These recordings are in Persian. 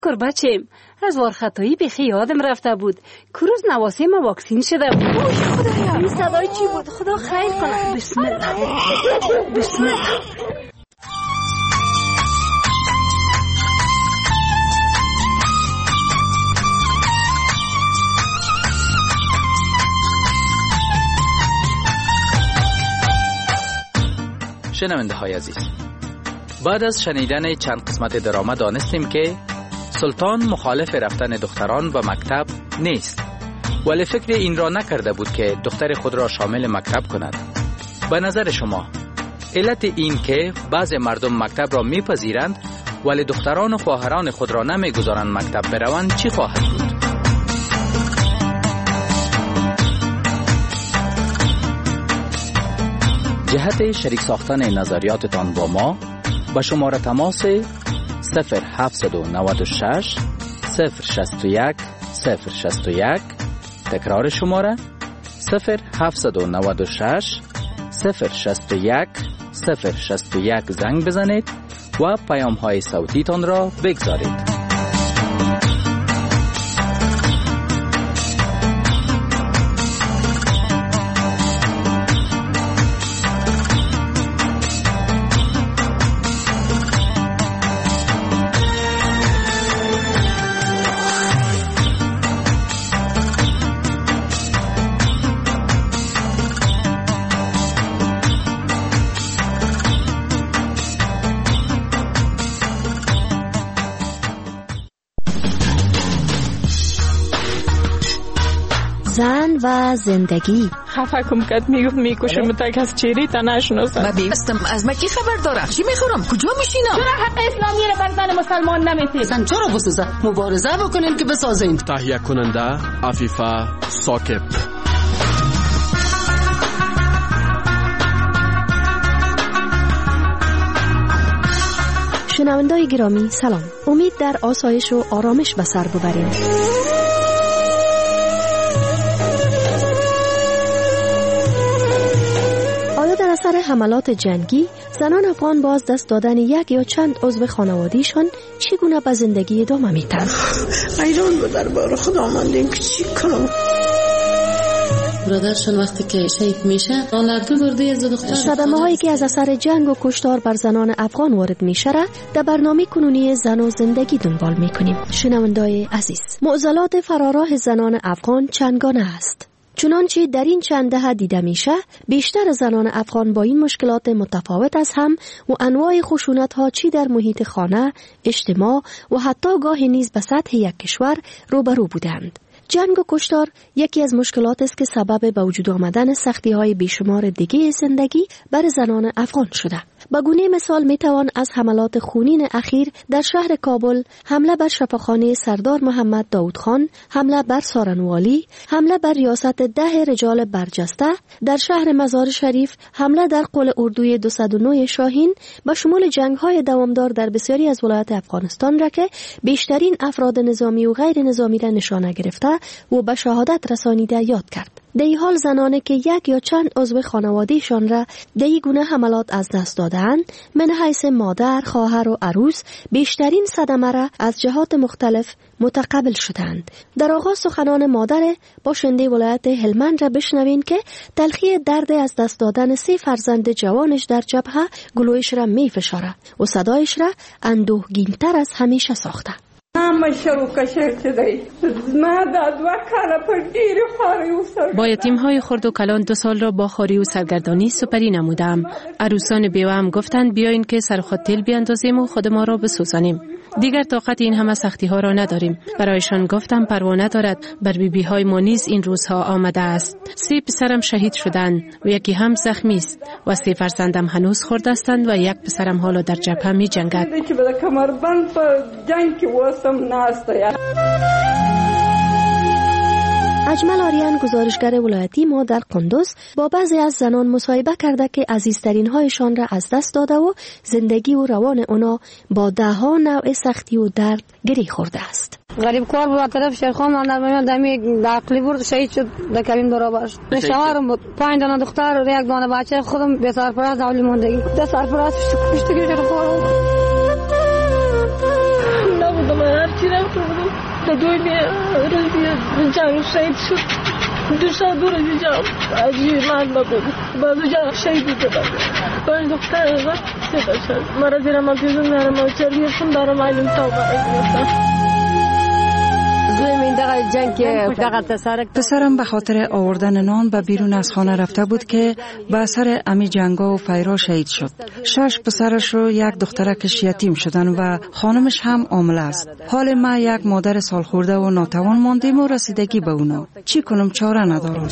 کر بچیم از وارخطایی بیخی یادم رفته بود که روز نواسه ما واکسین شده بود. اوه خدایا این صدای چی بود؟ خدا خیر کنه. بسم الله بسم الله. شنونده های عزیز، بعد از شنیدن چند قسمت درامه دانستیم که سلطان مخالف رفتن دختران به مکتب نیست، ولی فکر این را نکرده بود که دختر خود را شامل مکتب کند. به نظر شما علت این که بعض مردم مکتب را میپذیرند ولی دختران و خواهران خود را نمیگذارند مکتب بروند چی خواهد بود؟ جهت شریک ساختن نظریاتتان با ما با شماره تماس 0796 061 061 تکرار شماره 0796 061 061 زنگ بزنید و پیام های صوتی تان را بگذارید. زن و زندگی. خفه کم کد میگفت میکشه متک از چیری تا نشناسم. من بیستم از مکی خبر دارم. چی میخورم؟ کجا میشینم؟ چرا حق اسلامی را بر زن مسلمان نمیتید؟ زن چرا بسازه؟ مبارزه بکنین که بسازین. تهیه کننده عفیفه ثاقب. شنوندای گرامی سلام. امید در آسایش و آرامش به سر ببریم. در اثر حملات جنگی زنان افغان باز دست دادن یک یا چند عضو خانوادیشان چگونه به زندگی ادامه میدن؟ ایران به دربار خدا ماندیم که چی کنم. برادرشون وقتی که شهید میشه آن دو برده از دختر صدمه هایی که از اثر جنگ و کشتار بر زنان افغان وارد میشه را در برنامه کنونی زن و زندگی دنبال میکنیم. شنوندای عزیز، معضلات فراراه زنان افغان چندگانه است. چنانچه در این چند دهه دیده میشه بیشتر زنان افغان با این مشکلات متفاوت از هم و انواع خشونت ها چی در محیط خانه، اجتماع و حتی گاهی نیز به سطح یک کشور روبرو بودند. جنگ و کشتار یکی از مشکلات است که سبب به وجود آمدن سختی های بیشمار دیگه زندگی بر زنان افغان شده. به گونه مثال میتوان از حملات خونین اخیر در شهر کابل، حمله بر شفاخانه سردار محمد داود خان، حمله بر سارنوالی، حمله بر ریاست 10 رجال برجسته در شهر مزار شریف، حمله در قلعه اردوی 209 شاهین به شمول جنگ‌های دوامدار در بسیاری از ولایات افغانستان را که بیشترین افراد نظامی و غیر نظامی را نشانه گرفته و به شهادت رسانیده یاد کرد. در این حال زنانی که یک یا چند عضو خانوادهشان را در این گونه حملات از دست دادند، من حیث مادر، خواهر و عروس بیشترین صدمه را از جهات مختلف متقبل شدند. در آغاز سخنان مادر باشنده ولایت هلمند را بشنوین که تلخی درد از دست دادن 3 فرزند جوانش در جبهه گلویش را می فشاره و صدایش را اندوهگین‌تر از همیشه ساخته. با یتیم‌های خرد و کلان 2 سال را با خواری و سرگردانی سپری نمودم. عروسان بیوه هم گفتند بیاین که سر خود تیل بیاندازیم و خود ما را بسوزانیم. دیگر طاقت این همه سختی ها را نداریم. برایشان گفتم پروانه دارد، بر بیبی های ما نیز این روزها آمده است. 3 پسرم شهید شدند و یکی هم زخمی است و 3 فرزندم هنوز خرد هستند و یک پسرم حالا در جبهه می جنگد. اجمل آریان گزارشگر ولایتی ما در قندوز با بعضی از زنان مصاحبه کرده که عزیزترین هایشان را از دست داده و زندگی و روان اونا با 10 نوع سختی و درد گری خورده است. غریب کار بود طرف شیرخان من در دمی عقلی برد شهید شد در کابین برابر شد. شوهرم بود 5 دانه دختر و 1 دانه بچه، خودم به سرپرست اولی موندگی 10 سرپرست کشتگی شد. خورم نبودم هرچی رفته بودم تا دوی روزی جنگ شهید شد. دو روزی جنگ عجیب مرد بود. بعد جنگ شهید بودم. باید دختر ازم سیده شد. مرا زیرم آتیزم میارم و چرا گفتم دارم علم تا برای پسرم به خاطر آوردن نان به بیرون از خانه رفته بود که به اثر امی جنگا و فیرا شهید شد. 6 پسرش رو یک دخترکش یتیم شدن و خانمش هم عامله است. حال ما یک مادر سالخورده و ناتوان ماندیم و رسیدگی به اونا. چی کنم؟ چاره ندارم.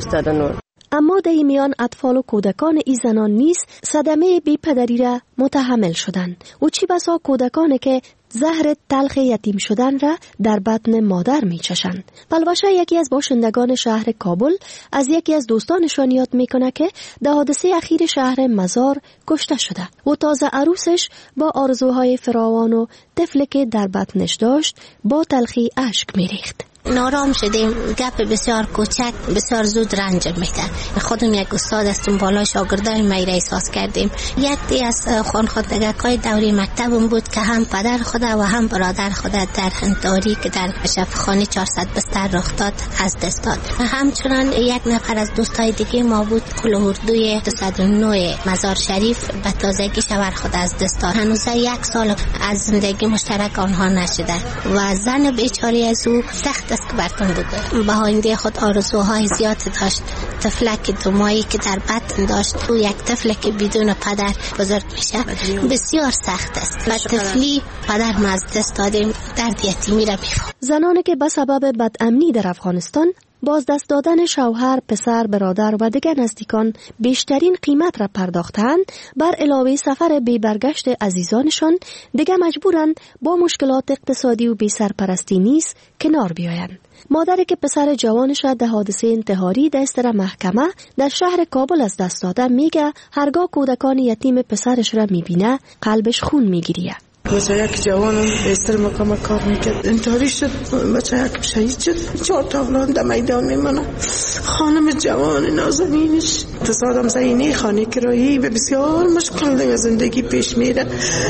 اما در میان اطفال و کودکان این زنان نیز صدمه بی پدری را متحمل شدند و چی بسا کودکانی که زهر تلخ یتیم شدن را در بطن مادر می چشند. پلوشه یکی از باشندگان شهر کابل از یکی از دوستانشان یاد می کنه که در حادثه اخیر شهر مزار کشته شده و تازه عروسش با آرزوهای فراوان و طفلی که در بطنش داشت با تلخی اشک می ریخت. نارام شدیم، گپ بسیار کوچک بسیار زود رنجم میده. خودم یک استاد هستم، بالای شاگردای می را احساس کردیم. یکی از خانخوادگکای دوری مکتبم بود که هم پدر خود و هم برادر خود در هنداری که در شفاخانه 400 بستر رخ داد از دست داد. همچنان یک نفر از دوستای دیگه ما بود کل اردوی 209 مزار شریف به تازگی شوهر خود از دست داد. هنوز 1 سال از زندگی مشترک آنها نشده و زن بیچاره از او سخت است که برتون بگویم. به آینده خود آرزوهای زیاد داشت. طفلک دومایی که در بطن داشت و یک طفلک بدون پدر بزرگ میشه بسیار سخت است. و طفلی پدر ما از دست دادیم، درد یتیمی را میفهم. زنانی که به سبب بدامنی در افغانستان باز دست دادن شوهر، پسر، برادر و دیگر نزدیکان بیشترین قیمت را پرداختند، بر علاوه سفر بی برگشت عزیزانشان دیگر مجبورند با مشکلات اقتصادی و بی سرپرستی نیز کنار بیایند. مادری که پسر جوانش را در حادثه انتحاری دستر محکمه در شهر کابل از دست داده میگه هرگاه کودکان یتیم پسرش را میبینه قلبش خون میگیریه. بچه یک جوانم استر مقام کار میکرد، انتحاری شد، بچه یک شهید شد. 4 تا اولاد در میدان میمونه. خانم جوان نازنینش تصادم زینی خانه کرایی به بسیار مشکل در زندگی پیش میره.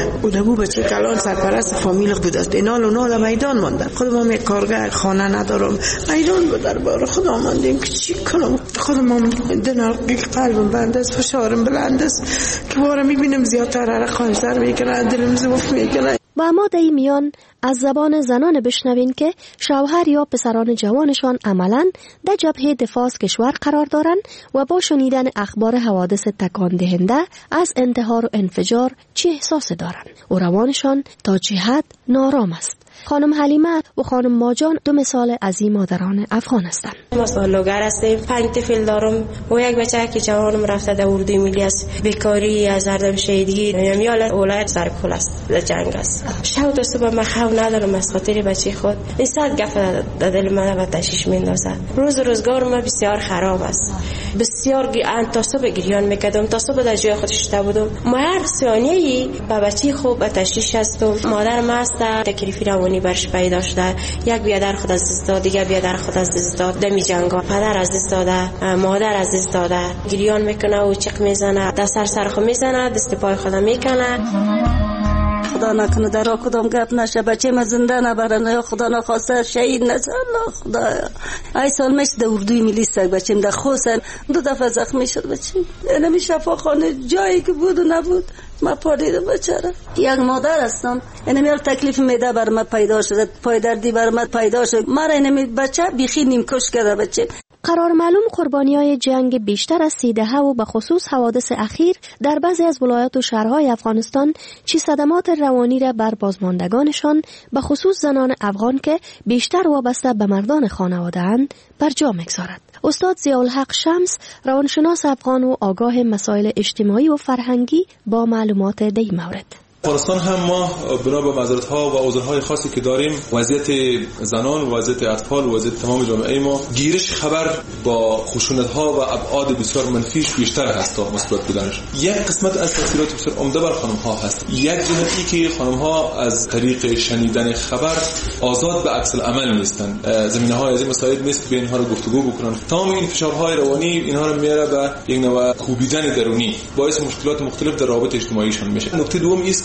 او بچه کلان سرپرست فامیل بود است. اینال و نال میدان مانده. خودم یک کارگاه خانه ندارم، میدان بود درباره خدا ماندیم که چی کنم. خودم دنارقی قلبم بند است، فشارم بلند است که باره میبینم زیادتر عرقانش در میکنه، دلم زوف میکنه. و اما در این میان از زبان زنان بشنوین که شوهر یا پسران جوانشان عملاً در جبهه دفاع از کشور قرار دارند و با شنیدن اخبار حوادث تکان دهنده از انتحار و انفجار چه احساس دارند و روانشان تا چه حد نارام است. خانم حلیمه و خانم ماجان 2 مثال از این مادران افغان هستند. ما سالوگر هستیم، 5 طفل دارم و یک بچه که جوانم رفته در اردوی ملی است. بیکاری از هردم شهیدگی میال ولایت سرپل است، در جنگ است. شب تا صبح من خواب ندارم از خاطر بچه خود. این ساعت گفت در دل من و تشویش میندازه. روزگار ما بسیار خراب است. بسیار تا صبح گریان میکردم، تا صبح در جای خود شده بودم. ما هر ثانیه‌ای با بچه خوب تشویش هستم. مادر ما است تکلیفی روانی برش پیدا شده. یک بیادر خود از دست داد، دیگر بیادر خود از دست داد. دمی جنگا پدر از دست داده، مادر از دست داده. گریان میکنه و چق میزنه، دست سرخ میزنه، دست پای خود میکنه. خدا نکنه در کدام گپ نشه، بچه ما زنده نبرن یا خدا نخواسته شهید نشه. الله خدایا. ای سال میشه در اردوی ملی است بچه‌م در خوسن 2 دفعه زخمی شد بچه. اینمی شفاخانه جایی که بود و نبود ما پادیدم بچه‌را. یک مادر هستم، اینمی تکلیف میده بر ما پیدا شد، پای دردی بر ما پیدا شد. مرا اینمی بچه بیخی نیم کش کرده بچه. قرار معلوم قربانیای جنگ بیشتر از 30 دهه و به خصوص حوادث اخیر در بعضی از ولایات و شهرهای افغانستان چی صدمات روانی را بر بازماندگانشان به خصوص زنان افغان که بیشتر وابسته به مردان خانواده اند بر جا میگذارد. استاد ضیاءالحق شمس روانشناس افغان و آگاه مسائل اجتماعی و فرهنگی با معلومات در این مورد. افغانستان هم ما بنا به معذرت‌ها و عذرهای خاصی که داریم، وضعیت زنان، وضعیت اطفال، وضعیت تمام جامعه ما گیرش خبر با خشونت‌ها و ابعاد بسیار منفیش بیشتر هست تا مثبت بودنش. یک قسمت از تاثیرات بسیار عمده بر خانم‌ها هست. یک جهتی که خانم‌ها از طریق شنیدن خبر آزاد به عکس العمل نیستند. زمینه‌های از این مسائل نیست که اینها رو گفتگو بکنن. تمام این فشارهای روانی اینها رو میاره به یک نوع کوبیدن درونی، باعث مشکلات مختلف در روابط اجتماعیشان میشه. نکته دوم است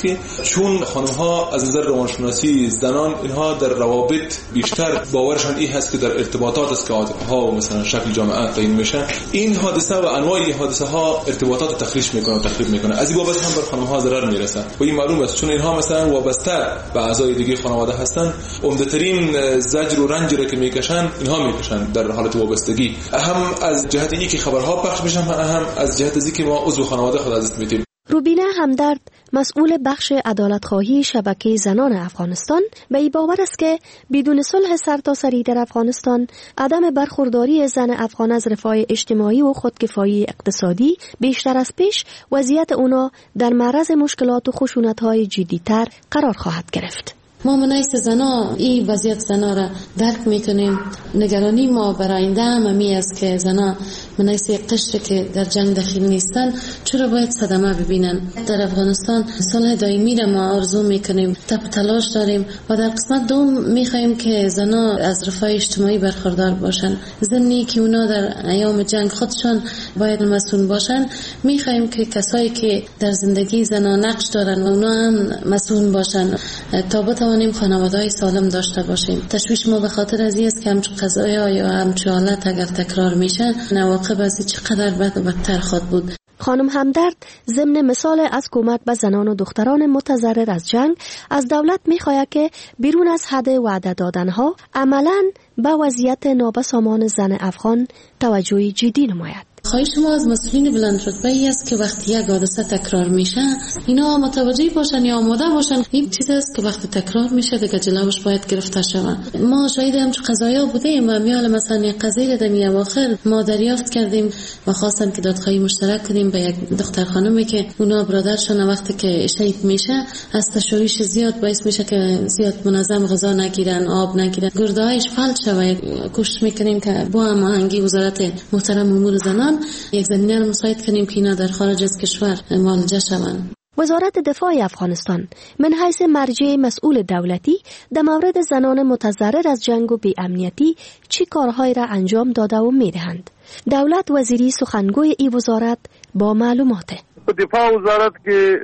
که چون خانم ها از نظر روانشناسی زنان اینها در روابط بیشتر باورشان این هست که در ارتباطات است که عاطفه ها و مثلا شکل جامعه تعیین میشن، این حادثه و انواع حادثه ها ارتباطات تخریش میکنه و تخریب میکنه. از این بابت هم بر خانم ها ضرر میرسه و این معلوم است چون اینها مثلا وابسته به اعضای دیگه خانواده هستن، عمده‌ترین زجر و رنجی را که میکشن اینها میکشن در حالت وابستگی، هم از جهت اینکه خبرها پخش بشن، هم از جهت اینکه ما عضو خانواده خود از دست میدیم. روبینه همدرد، مسئول بخش عدالت‌خواهی شبکه زنان افغانستان، به این باور است که بدون صلح سرتاسری در افغانستان عدم برخورداری زن افغان از رفاه اجتماعی و خودکفایی اقتصادی بیشتر از پیش وضعیت اونا در معرض مشکلات و خشونت‌های جدی‌تر قرار خواهد گرفت. ما منایس زنا این وضعیت زنا را درک میکنیم. نگرانی ما برای آینده همی است که زنا منایس قشر که در جنگ دخیل نیستن چرا باید صدمه ببینن. در افغانستان صلح دائمی را ما آرزو میکنیم، تلاش داریم و در قسمت دوم میخوایم که زنا از رفاه اجتماعی برخوردار باشن. زنی که اونا در ایام جنگ خودشان باید مسئول باشن، میخوایم که کسایی که در زندگی زنا نقش دارن اونا هم مسئول باشن تا بتوانیم خانواده‌های سالم داشته باشیم. تشویش ما به خاطر از این است که همچون قضایا یا همچون حالت اگر تکرار میشه نواقب از چقدر بد و بدتر خواهد بود. خانم همدرد ضمن مثال از کمک به زنان و دختران متضرر از جنگ از دولت می‌خواهد که بیرون از حد وعده دادنها عملاً به وضعیت نابسامان زن افغان توجه جدی نماید. خواهش ما از مسئولین بلند رتبه‌ای است که وقتی یک حادثه تکرار میشه اینا متوجه باشن یا آماده باشن. این چیزی است که وقتی تکرار میشه دیگه جلوش باید گرفته شود. ما شاهد همچون قضایا بودیم و میال مثلا یک قضیه در اواخر ما دریافت کردیم و خواستم که دادخواهی مشترک کنیم به یک دختر خانمی که اونا برادرشون وقتی که شهید میشه از تشویش زیاد باعث میشه که زیاد منظم غذا نگیرن، آب نگیرن، گردهایش فلج شود. کوشش میکنیم که با هماهنگی وزارت محترم امور زنان یک زمینه را مساعد کنیم که اینا در خارج از کشور معالجه شوند. وزارت دفاع افغانستان من حیث مرجع مسئول دولتی در مورد زنان متضرر از جنگ و بی‌امنیتی چی کارهایی را انجام داده و میدهند؟ دولت وزیری سخنگوی این وزارت با معلومات دفاع وزارت که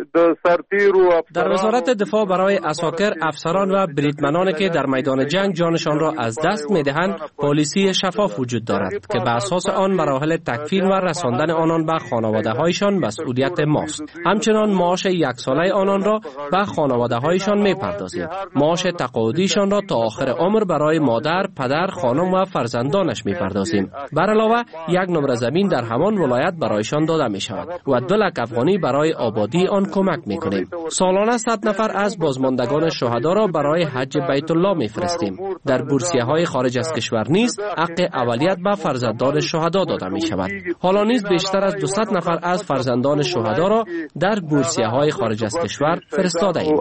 در وزارت دفاع برای عساکر، افسران و بریدمنانی که در میدان جنگ جانشان را از دست می‌دهند پالیسی شفاف وجود دارد که بر اساس آن مراحل تکفین و رساندن آنان به خانواده‌هایشان مسئولیت ماست. همچنان معاش یک ساله آنان را به خانواده‌هایشان می‌پردازیم. معاش تقاعدیشان را تا آخر عمر برای مادر، پدر، خانم و فرزندانش می‌پردازیم. بر علاوه یک نمره زمین در همان ولایت برایشان داده می‌شود و 2 لک افغانی برای آبادی آن کمک میکنیم. سالانه 100 نفر از بازماندگان شهدا را برای حج بیت الله میفرستیم. در بورسیه‌های خارج از کشور نیز حق اولیت به فرزندان شهدا داده می شود. حالا نیز بیشتر از 200 نفر از فرزندان شهدا را در بورسیه‌های خارج از کشور فرستاده ایم.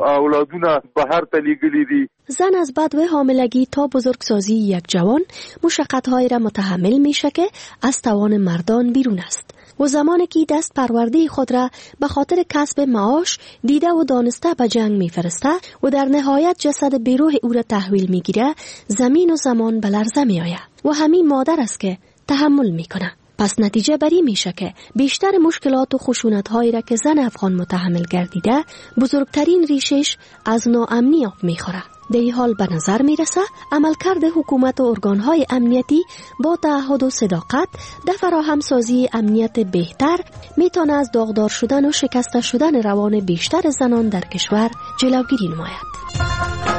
زن از بدو حاملگی تا بزرگسازی یک جوان مشقت‌هایی را متحمل میشه که از توان مردان بیرون است. و زمانی که دست پرورده خود را به خاطر کسب معاش دیده و دانسته به جنگ میفرسته و در نهایت جسد بیروح او را تحویل میگیره، زمین و زمان به لرزه میآید و همین مادر است که تحمل میکنه. پس نتیجه بری میشه که بیشتر مشکلات و خشونت‌هایی را که زن افغان متحمل گردیده بزرگترین ریشش از ناامنی آب میخوره. در این حال به نظر میرسه عملکرد حکومت و ارگانهای امنیتی با تعهد و صداقت در فراهمسازی امنیت بهتر میتونه از داغدار شدن و شکسته شدن روان بیشتر زنان در کشور جلوگیری نماید.